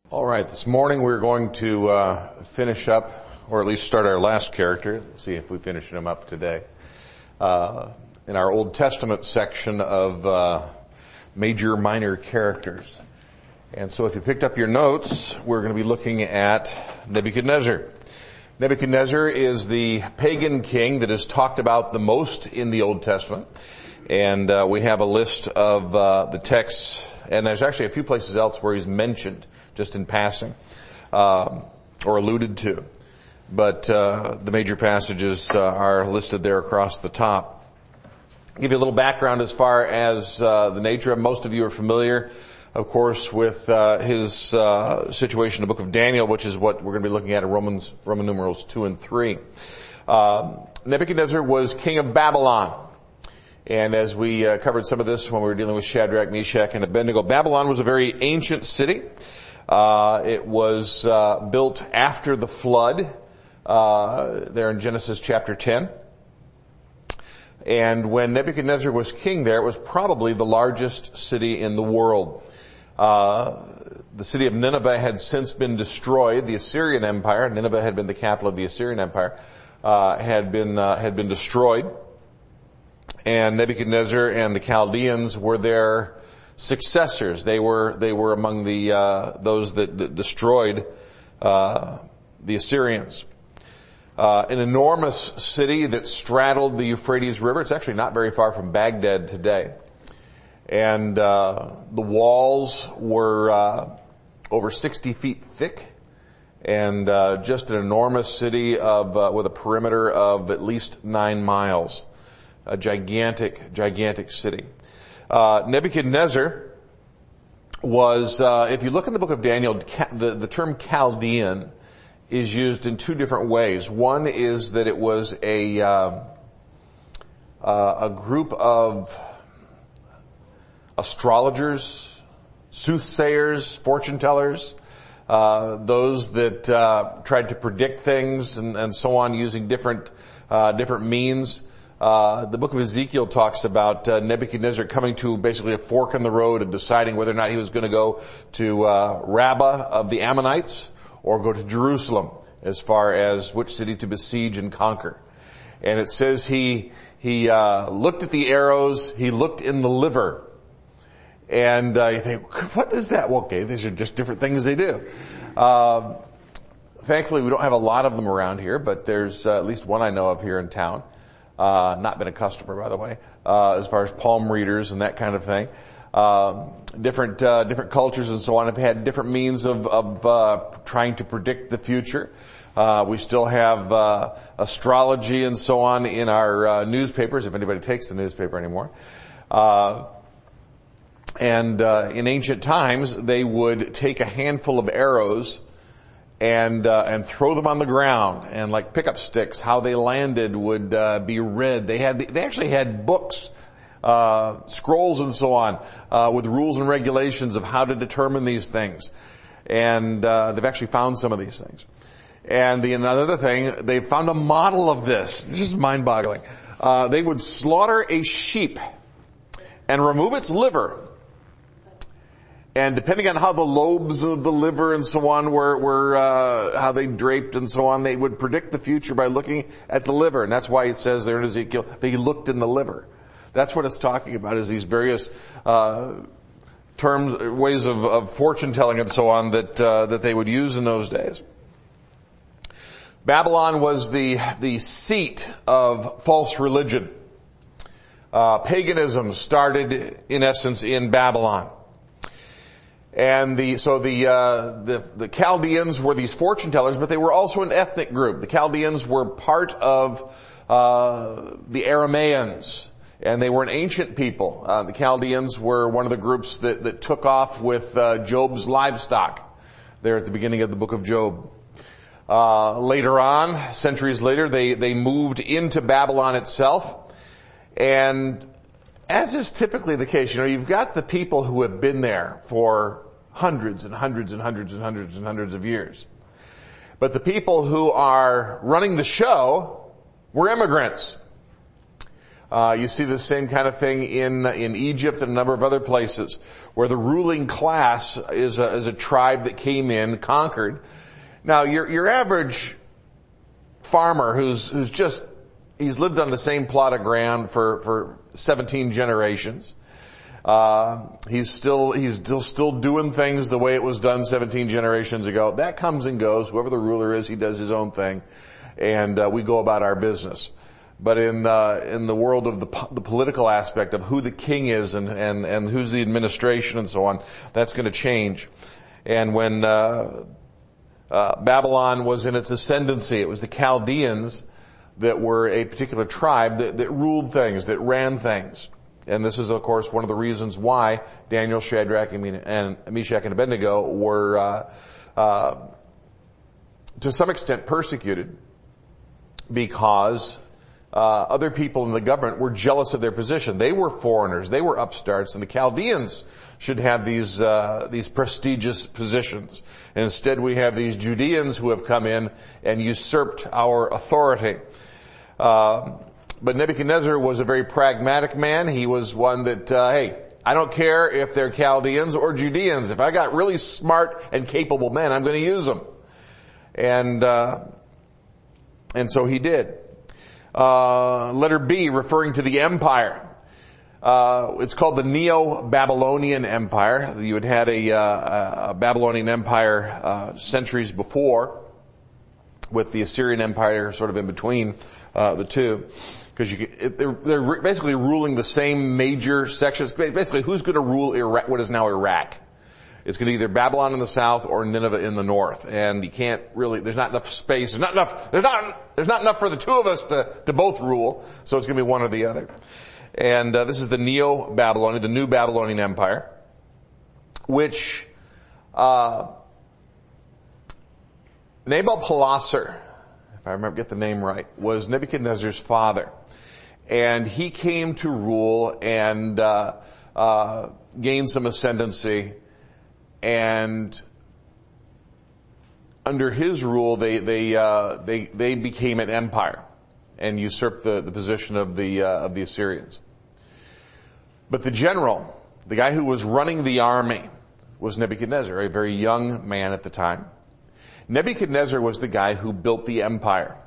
All right, this morning we're going to finish up, or at least start our last character. Let's see if we finish him up today. In our Old Testament section of major, minor characters. And so if you picked up your notes, we're going to be looking at Nebuchadnezzar. Nebuchadnezzar is the pagan king that is talked about the most in the Old Testament. And we have a list of the texts, and there's actually a few places else where he's mentioned, just in passing, or alluded to. But the major passages are listed there across the top. I'll give you a little background as far as the nature of. Most of you are familiar, of course, with his situation in the book of Daniel, which is what we're going to be looking at in Roman numerals 2 and 3. Nebuchadnezzar was king of Babylon. And as we covered some of this when we were dealing with Shadrach, Meshach, and Abednego, Babylon was a very ancient city. It was built after the flood, there in Genesis chapter 10. And when Nebuchadnezzar was king there, it was probably the largest city in the world. The city of Nineveh had since been destroyed. The Assyrian Empire, Nineveh had been the capital of the Assyrian Empire, had been destroyed. And Nebuchadnezzar and the Chaldeans were their successors. They were among the those that destroyed the Assyrians. An enormous city that straddled the Euphrates River. It's actually not very far from Baghdad today. And the walls were over 60 feet thick, and just an enormous city with a perimeter of at least 9 miles. A gigantic city. Nebuchadnezzar was, if you look in the book of Daniel, the term Chaldean is used in two different ways. One is that it was a group of astrologers, soothsayers, fortune tellers, those that tried to predict things and so on using different means. The book of Ezekiel talks about Nebuchadnezzar coming to basically a fork in the road and deciding whether or not he was going to go to Rabbah of the Ammonites or go to Jerusalem as far as which city to besiege and conquer. And it says he looked at the arrows, he looked in the liver. And you think, what is that? Well, okay, these are just different things they do. Thankfully, we don't have a lot of them around here, but there's at least one I know of here in town. Not been a customer, by the way, as far as palm readers and that kind of thing. Different cultures and so on have had different means of trying to predict the future. We still have, astrology and so on in our, newspapers, if anybody takes the newspaper anymore. And in ancient times, they would take a handful of arrows and throw them on the ground, and like pickup sticks, how they landed would be read. They actually had books, scrolls and so on, with rules and regulations of how to determine these things. And they've actually found some of these things. And another thing, they found a model of this. This is mind-boggling. They would slaughter a sheep and remove its liver. And depending on how the lobes of the liver and so on were how they draped and so on, they would predict the future by looking at the liver. And that's why it says there in Ezekiel, they looked in the liver. That's what it's talking about, is these various terms, ways of fortune telling and so on that they would use in those days. Babylon was the seat of false religion. Paganism started, in essence, in Babylon. And the Chaldeans were these fortune tellers, but they were also an ethnic group. The Chaldeans were part of the Aramaeans, and they were an ancient people. The Chaldeans were one of the groups that took off with Job's livestock there at the beginning of the book of Job. Later on, centuries later, they moved into Babylon itself, and as is typically the case, you've got the people who have been there for hundreds and hundreds and hundreds and hundreds and hundreds of years. But the people who are running the show were immigrants. You see the same kind of thing in Egypt and a number of other places where the ruling class is a tribe that came in, conquered. Now your average farmer who's lived on the same plot of ground for 17 generations. He's still doing things the way it was done 17 generations ago. That comes and goes. Whoever the ruler is, he does his own thing, and we go about our business. But in the world of the political aspect of who the king is and who's the administration and so on, that's going to change. And when Babylon was in its ascendancy, it was the Chaldeans that were a particular tribe that ruled things, that ran things. And this is, of course, one of the reasons why Daniel, Shadrach, and Meshach, and Abednego were, to some extent, persecuted because other people in the government were jealous of their position. They were foreigners, they were upstarts, and the Chaldeans should have these prestigious positions. And instead, we have these Judeans who have come in and usurped our authority. But Nebuchadnezzar was a very pragmatic man. He was one that, hey, I don't care if they're Chaldeans or Judeans. If I got really smart and capable men, I'm going to use them. And so he did. Letter B, referring to the empire. It's called the Neo-Babylonian Empire. You had had a Babylonian Empire centuries before, with the Assyrian Empire sort of in between the two, because they're basically ruling the same major sections. Basically, who's going to rule Iraq, what is now Iraq? It's going to be either Babylon in the south or Nineveh in the north, and you can't really. There's not enough space. There's not enough for the two of us to both rule. So it's going to be one or the other. And this is the Neo-Babylonian, the New Babylonian Empire, which Nabal-Palasser, if I get the name right, was Nebuchadnezzar's father. And he came to rule and gain some ascendancy. And under his rule, they became an empire and usurped the position of the Assyrians. But the general, the guy who was running the army, was Nebuchadnezzar, a very young man at the time. Nebuchadnezzar was the guy who built the empire.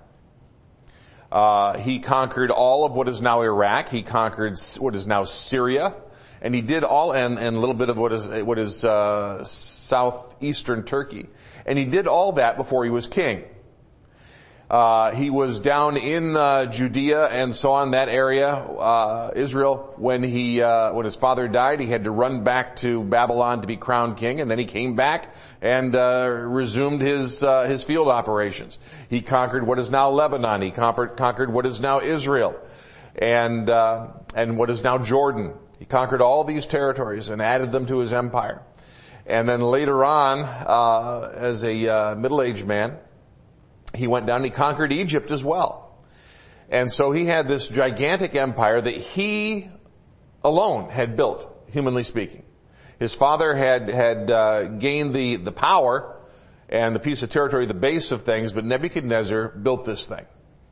He conquered all of what is now Iraq. He conquered what is now Syria. And he did all, and a little bit of what is southeastern Turkey. And he did all that before he was king. He was down in Judea and so on, that area, Israel, when his father died. He had to run back to Babylon to be crowned king, and then he came back and resumed his field operations. He conquered what is now Lebanon. He conquered what is now Israel, and what is now Jordan. He conquered all these territories and added them to his empire. And then later on, as a middle-aged man, he went down and he conquered Egypt as well. And so he had this gigantic empire that he alone had built, humanly speaking. His father had gained the power and the piece of territory, the base of things, but Nebuchadnezzar built this thing.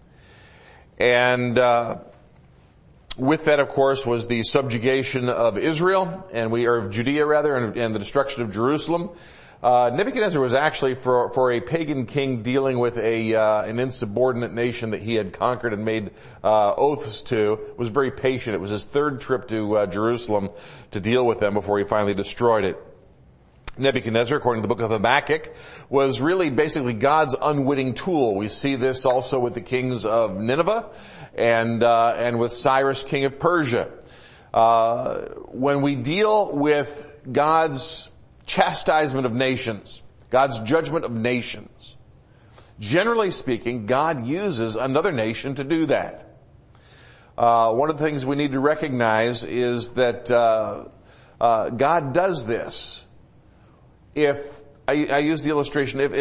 And with that, of course, was the subjugation of Israel, of Judea rather, and the destruction of Jerusalem. Nebuchadnezzar was actually, for a pagan king dealing with an insubordinate nation that he had conquered and made oaths to, was very patient. It was his third trip to Jerusalem to deal with them before he finally destroyed it. Nebuchadnezzar, according to the book of Habakkuk, was really basically God's unwitting tool. We see this also with the kings of Nineveh and with Cyrus, king of Persia. When we deal with God's chastisement of nations, God's judgment of nations, generally speaking, God uses another nation to do that. One of the things we need to recognize is that God does this. If I use the illustration, if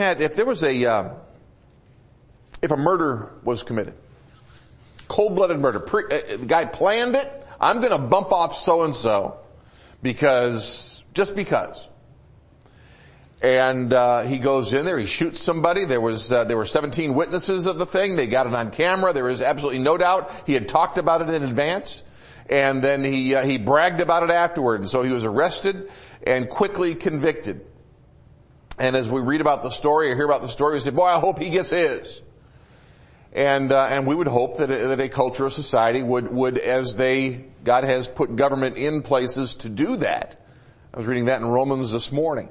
a murder was committed, cold-blooded murder, the guy planned it, I'm going to bump off so-and-so just because. And he goes in there, he shoots somebody. There were 17 witnesses of the thing. They got it on camera. There is absolutely no doubt he had talked about it in advance. And then he bragged about it afterward. And so he was arrested and quickly convicted. And as we read about the story or hear about the story, we say, boy, I hope he gets his. And we would hope that a culture or society would God has put government in places to do that. I was reading that in Romans this morning.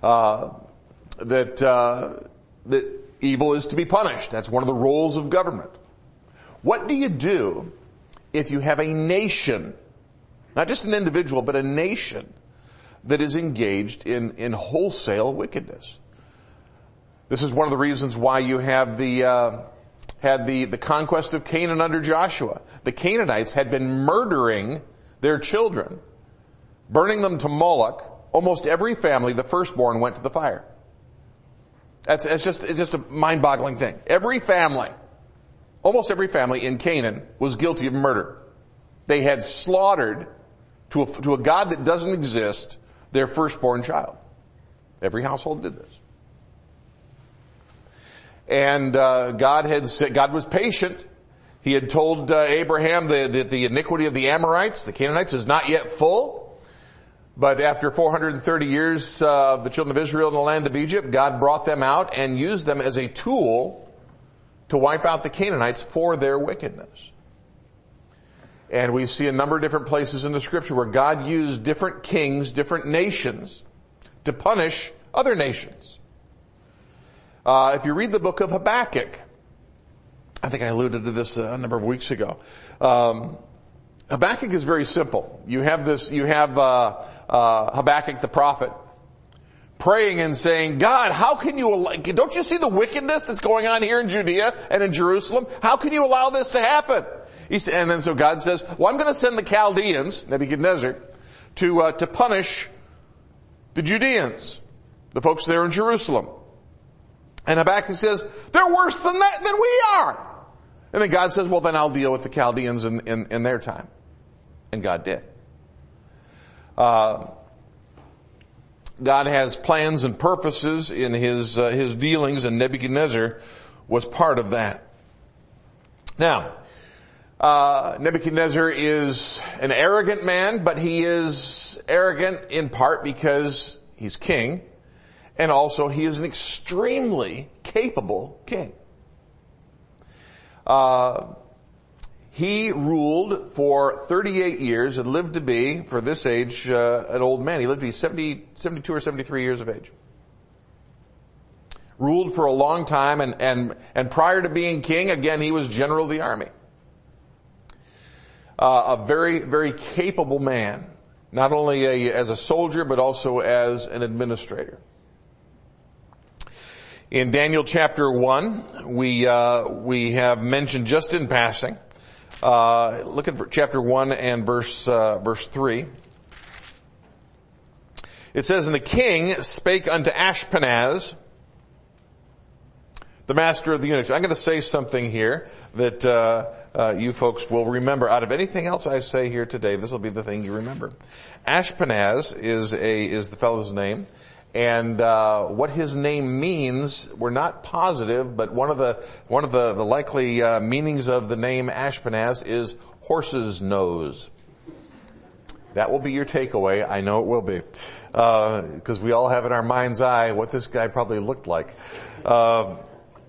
That evil is to be punished. That's one of the roles of government. What do you do if you have a nation, not just an individual, but a nation that is engaged in wholesale wickedness? This is one of the reasons why you have had the conquest of Canaan under Joshua. The Canaanites had been murdering their children, burning them to Moloch. Almost every family, the firstborn went to the fire. It's just a mind-boggling thing. Almost every family in Canaan was guilty of murder. They had slaughtered to a God that doesn't exist their firstborn child. Every household did this. And God was patient. He had told Abraham that the iniquity of the Amorites, the Canaanites, is not yet full. But after 430 years of the children of Israel in the land of Egypt, God brought them out and used them as a tool to wipe out the Canaanites for their wickedness. And we see a number of different places in the scripture where God used different kings, different nations to punish other nations. If you read the book of Habakkuk, I think I alluded to this a number of weeks ago. Habakkuk is very simple. You have Habakkuk the prophet praying and saying, God, how can don't you see the wickedness that's going on here in Judea and in Jerusalem? How can you allow this to happen? And then so God says, well, I'm going to send the Chaldeans, Nebuchadnezzar, to punish the Judeans, the folks there in Jerusalem. And Habakkuk says, they're worse than we are. And then God says, well, then I'll deal with the Chaldeans in their time. And God did. God has plans and purposes in his dealings, and Nebuchadnezzar was part of that. Now, Nebuchadnezzar is an arrogant man, but he is arrogant in part because he's king, and also he is an extremely capable king. He ruled for 38 years and lived to be, for this age, an old man. He lived to be 72 or 73 years of age. Ruled for a long time, and prior to being king, again, he was general of the army. A very, very capable man, not only as a soldier, but also as an administrator. In Daniel chapter 1, we have mentioned just in passing, look at chapter 1 and verse 3. It says, and the king spake unto Ashpenaz, the master of the eunuchs. I'm going to say something here that you folks will remember. Out of anything else I say here today, this will be the thing you remember. Ashpenaz is the fellow's name. And what his name means, we're not positive, but one of the likely meanings of the name Ashpenaz is horse's nose. That will be your takeaway. I know it will be, because we all have in our mind's eye what this guy probably looked like. But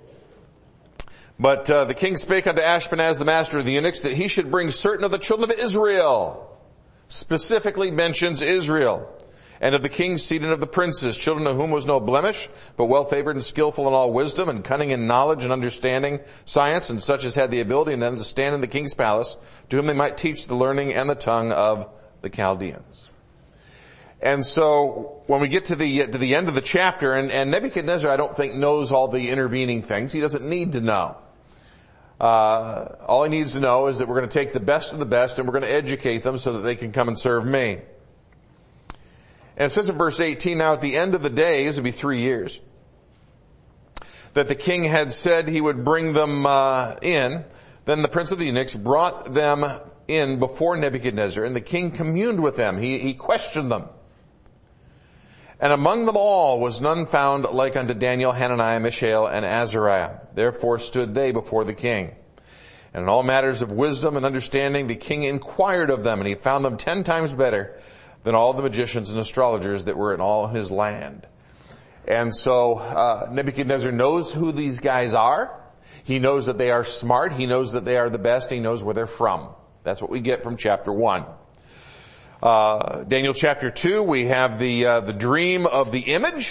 the king spake unto Ashpenaz, the master of the eunuchs, that he should bring certain of the children of Israel. Specifically mentions Israel. And of the king's seed and of the princes, children of whom was no blemish, but well favored and skillful in all wisdom, and cunning in knowledge and understanding science, and such as had the ability and to stand in the king's palace, to whom they might teach the learning and the tongue of the Chaldeans. And so, when we get to the end of the chapter, and Nebuchadnezzar, I don't think, knows all the intervening things. He doesn't need to know. All he needs to know is that we're going to take the best of the best, and we're going to educate them so that they can come and serve me. And it says in verse 18, now at the end of the days, it'll be 3 years, that the king had said he would bring them in. Then the prince of the eunuchs brought them in before Nebuchadnezzar, and the king communed with them. He questioned them. And among them all was none found like unto Daniel, Hananiah, Mishael, and Azariah. Therefore stood they before the king. And in all matters of wisdom and understanding, the king inquired of them, and he found them 10 times better than all the magicians and astrologers that were in all his land. And so Nebuchadnezzar knows who these guys are. He knows that they are smart. He knows that they are the best. He knows where they're from. That's what we get from chapter 1. Daniel chapter 2, we have the dream of the image.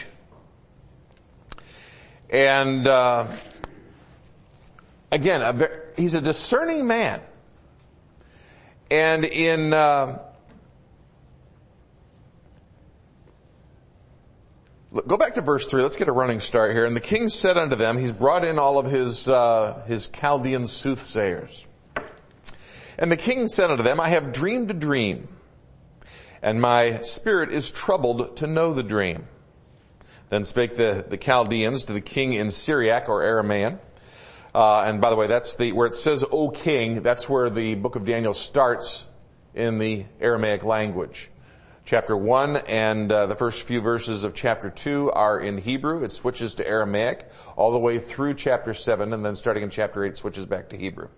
And again, he's a discerning man. And in go back to verse 3. Let's get a running start here. And the king said unto them, he's brought in all of his Chaldean soothsayers. And the king said unto them, I have dreamed a dream, and my spirit is troubled to know the dream. Then spake the Chaldeans to the king in Syriac or Aramaean. And by the way, that's where it says, O king, that's where the book of Daniel starts in the Aramaic language. Chapter 1 and the first few verses of chapter 2 are in Hebrew. It switches to Aramaic all the way through chapter 7, and then starting in chapter 8 it switches back to Hebrew.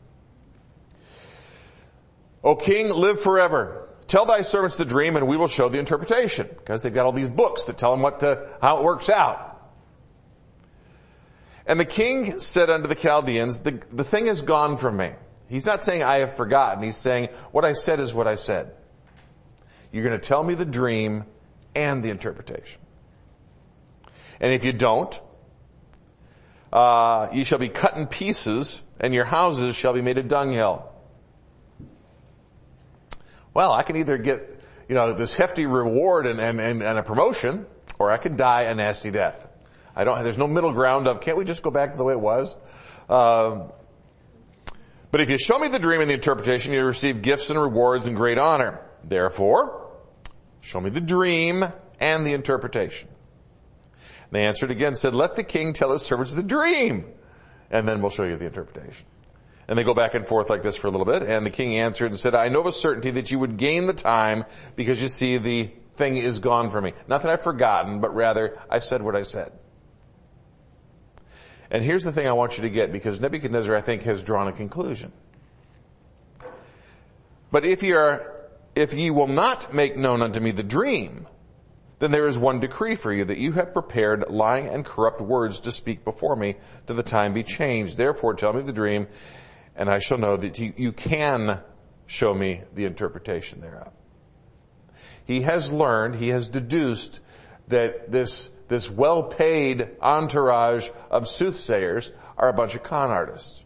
O king, live forever. Tell thy servants the dream, and we will show the interpretation. Because they've got all these books that tell them how it works out. And the king said unto the Chaldeans, the thing is gone from me. He's not saying I have forgotten. He's saying what I said is what I said. You're going to tell me the dream and the interpretation. And if you don't, ye shall be cut in pieces, and your houses shall be made a dunghill. Well, I can either get, this hefty reward and a promotion, or I can die a nasty death. There's no middle ground of, can't we just go back to the way it was? But if you show me the dream and the interpretation, you receive gifts and rewards and great honor. Therefore, show me the dream and the interpretation. And they answered again, said, let the king tell his servants the dream, and then we'll show you the interpretation. And they go back and forth like this for a little bit. And the king answered and said, I know of a certainty that you would gain the time, because you see the thing is gone from me. Not that I've forgotten, but rather I said what I said. And here's the thing I want you to get, because Nebuchadnezzar, I think, has drawn a conclusion. But if ye will not make known unto me the dream, then there is one decree for you, that you have prepared lying and corrupt words to speak before me, till the time be changed. Therefore tell me the dream, and I shall know that you can show me the interpretation thereof. He has learned, he has deduced that this well-paid entourage of soothsayers are a bunch of con artists.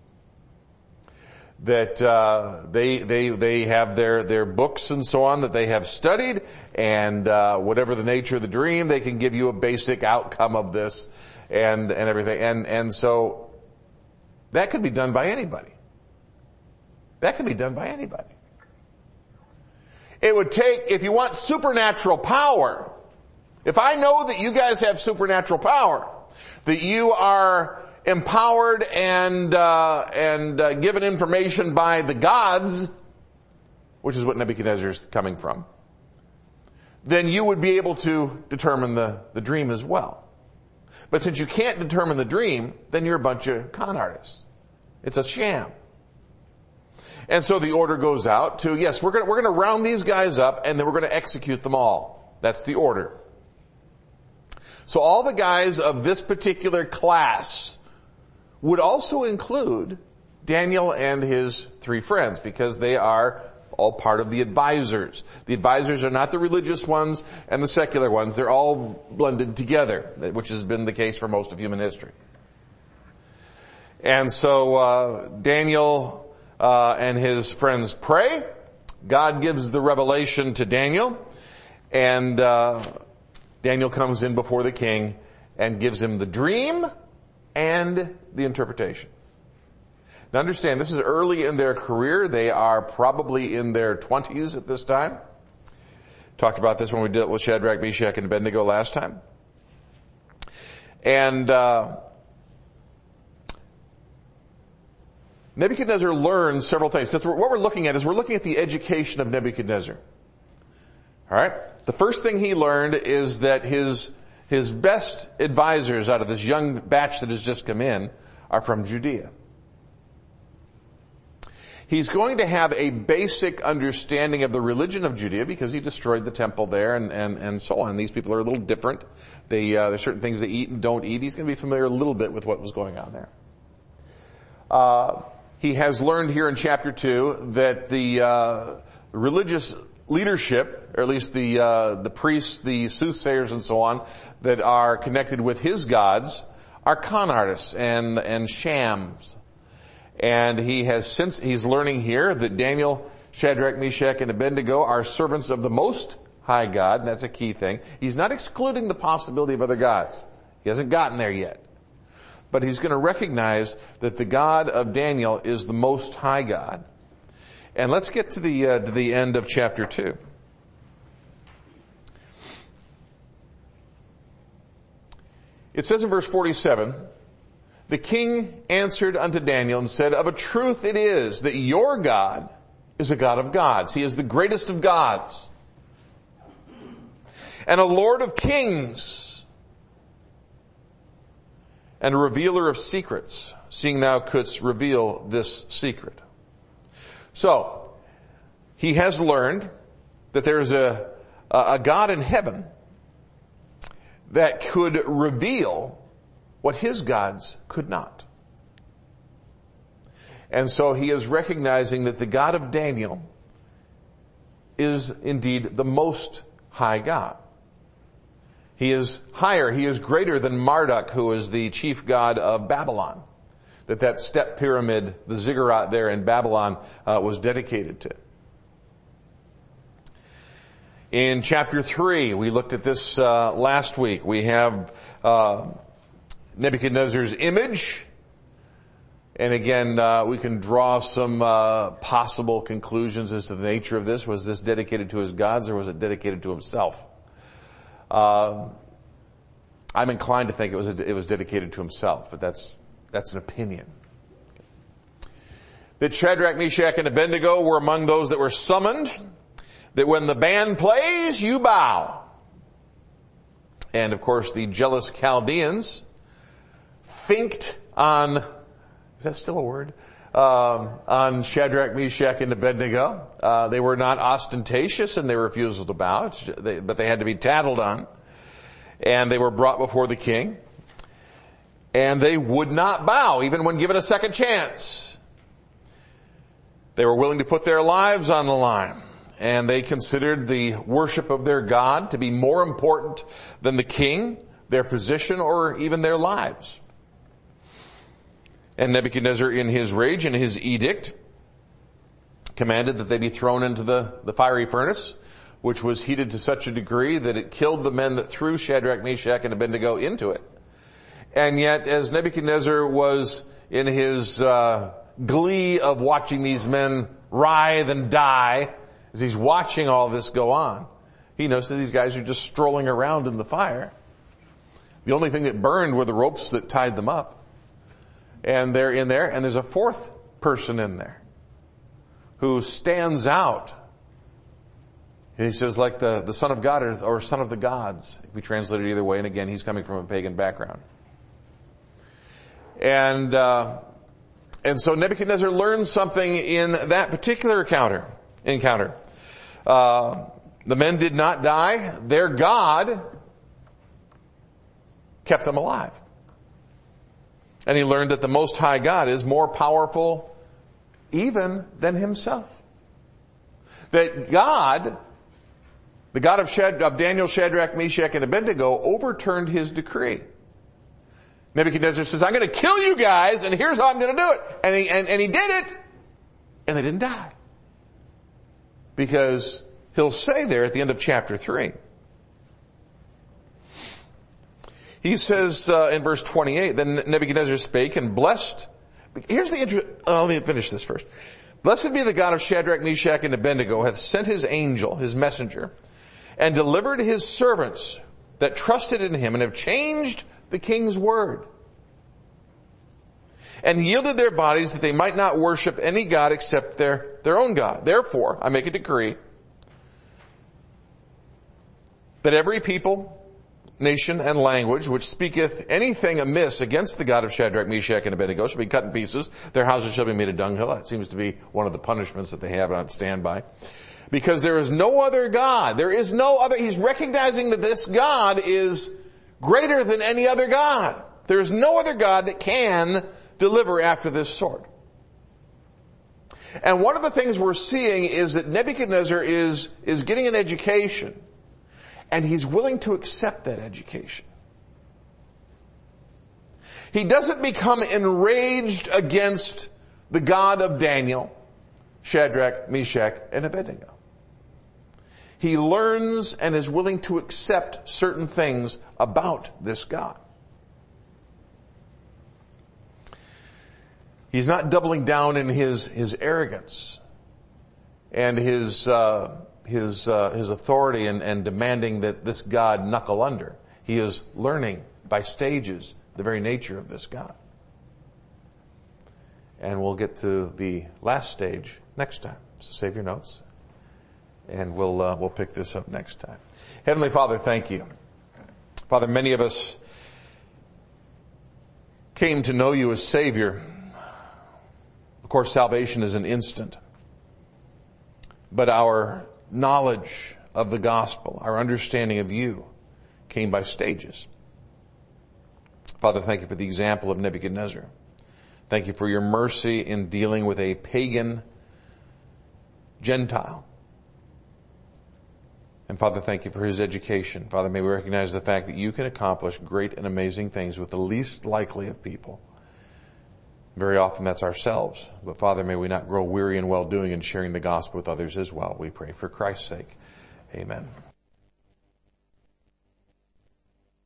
That they have their books and so on that they have studied, and whatever the nature of the dream, they can give you a basic outcome of this and everything. And so that could be done by anybody. That could be done by anybody. It would take, if you want supernatural power, if I know that you guys have supernatural power, that you are empowered and given information by the gods, which is what Nebuchadnezzar is coming from, then you would be able to determine the dream as well. But since you can't determine the dream, then you're a bunch of con artists. It's a sham. And so the order goes out to, yes, we're going to round these guys up, and then we're going to execute them all. That's the order. So all the guys of this particular class would also include Daniel and his 3 friends, because they are all part of the advisors. The advisors are not the religious ones and the secular ones. They're all blended together, which has been the case for most of human history. And so Daniel and his friends pray. God gives the revelation to Daniel, and Daniel comes in before the king and gives him the dream and the interpretation. Now understand, this is early in their career. They are probably in their 20s at this time. Talked about this when we dealt with Shadrach, Meshach, and Abednego last time. And Nebuchadnezzar learns several things, because what we're looking at is we're looking at the education of Nebuchadnezzar. All right? the first thing he learned is that his best advisors out of this young batch that has just come in are from Judea. He's going to have a basic understanding of the religion of Judea because he destroyed the temple there and so on. These people are a little different. There's certain things they eat and don't eat. He's going to be familiar a little bit with what was going on there. He has learned here in chapter 2 that the religious leadership, or at least the priests, the soothsayers and so on, that are connected with his gods are con artists and shams. And he's learning here that Daniel, Shadrach, Meshach, and Abednego are servants of the Most High God, and that's a key thing. He's not excluding the possibility of other gods. He hasn't gotten there yet. But he's going to recognize that the God of Daniel is the Most High God. And let's get to the end of chapter 2. It says in verse 47, the king answered unto Daniel and said, of a truth it is that your God is a God of gods. He is the greatest of gods and a Lord of kings and a revealer of secrets, seeing thou couldst reveal this secret. So, he has learned that there is a God in heaven that could reveal what his gods could not. And so he is recognizing that the God of Daniel is indeed the Most High God. He is higher, he is greater than Marduk, who is the chief god of Babylon. That step pyramid, the ziggurat there in Babylon, was dedicated to. In chapter 3, we looked at this last week. We have Nebuchadnezzar's image. And again, we can draw some possible conclusions as to the nature of this. Was this dedicated to his gods or was it dedicated to himself? I'm inclined to think it was dedicated to himself, but that's an opinion. That Shadrach, Meshach, and Abednego were among those that were summoned, that when the band plays, you bow. And of course, the jealous Chaldeans thinked on, is that still a word? On Shadrach, Meshach, and Abednego. They were not ostentatious in their refusal to bow, but they had to be tattled on. And they were brought before the king. And they would not bow, even when given a second chance. They were willing to put their lives on the line. And they considered the worship of their God to be more important than the king, their position, or even their lives. And Nebuchadnezzar, in his rage and his edict, commanded that they be thrown into the fiery furnace, which was heated to such a degree that it killed the men that threw Shadrach, Meshach, and Abednego into it. And yet, as Nebuchadnezzar was in his glee of watching these men writhe and die, as he's watching all this go on, he noticed that these guys are just strolling around in the fire. The only thing that burned were the ropes that tied them up. And they're in there, and there's a fourth person in there who stands out. And he says, like the son of God or son of the gods. We translate it either way, and again, he's coming from a pagan background. And so Nebuchadnezzar learned something in that particular encounter. The men did not die. Their God kept them alive. And he learned that the Most High God is more powerful even than himself. That God, the God of Daniel, Shadrach, Meshach, and Abednego, overturned his decree. Nebuchadnezzar says, I'm going to kill you guys, and here's how I'm going to do it. And he did it, and they didn't die. Because he'll say there at the end of chapter 3, he says in verse 28, then Nebuchadnezzar spake and blessed. Here's the let me finish this first. Blessed be the God of Shadrach, Meshach, and Abednego, hath sent his angel, his messenger, and delivered his servants that trusted in him and have changed the king's word, and yielded their bodies that they might not worship any god except their own God. Therefore, I make a decree that every people, nation, and language which speaketh anything amiss against the God of Shadrach, Meshach, and Abednego shall be cut in pieces. Their houses shall be made a dunghill. That seems to be one of the punishments that they have on standby. Because there is no other God. There is no other. He's recognizing that this God is greater than any other God. There is no other God that can deliver after this sort. And one of the things we're seeing is that Nebuchadnezzar is getting an education, and he's willing to accept that education. He doesn't become enraged against the God of Daniel, Shadrach, Meshach, and Abednego. He learns and is willing to accept certain things about this God. He's not doubling down in his arrogance and his authority and demanding that this God knuckle under. He is learning by stages the very nature of this God. And we'll get to the last stage next time. So save your notes, and we'll pick this up next time. Heavenly Father, thank you. Father, many of us came to know you as Savior. Of course, salvation is an instant. But our knowledge of the gospel, our understanding of you, came by stages. Father, thank you for the example of Nebuchadnezzar. Thank you for your mercy in dealing with a pagan Gentile. And Father, thank you for his education. Father, may we recognize the fact that you can accomplish great and amazing things with the least likely of people. Very often that's ourselves. But Father, may we not grow weary in well-doing and sharing the gospel with others as well. We pray for Christ's sake. Amen.